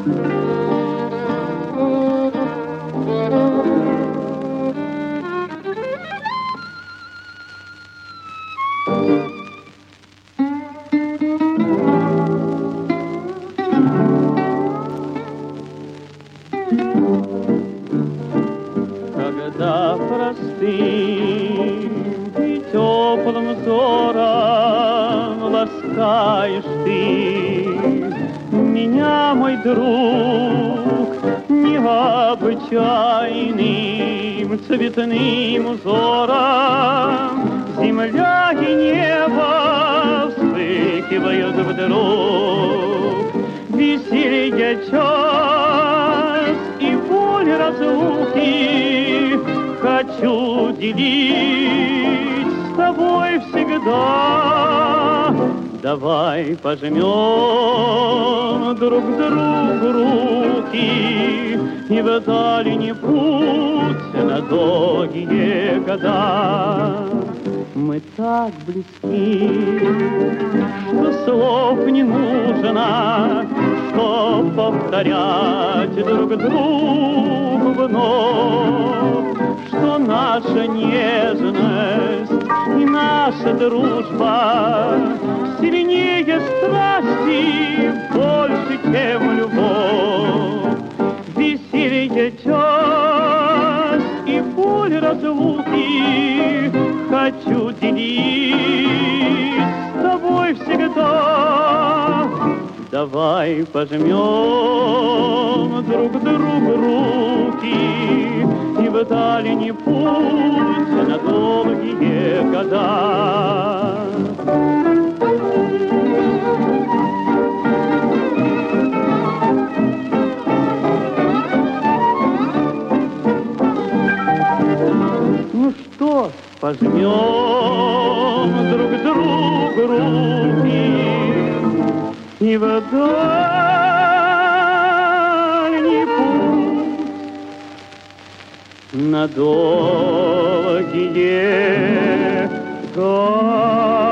Когда простым и теплым взором ласкаешь ты меня, мой друг, необычайным цветным узором, земля и небо вспыхивают вдруг, веселье час и боль разлуки хочу делить с тобой всегда. Давай пожмем друг другу руки и в дальний путь на долгие года. Мы так близки, что слов не нужно, чтоб повторять друг другу вновь, что наша нежность и наша дружба сильнее страсти, больше, чем любовь. Веселье час и боль разлуки хочу делить с тобой всегда. Давай пожмем друг другу руки и в дальний путь на долгие года. Ну что, пожмем друг другу руки и в дальний путь на долгие года.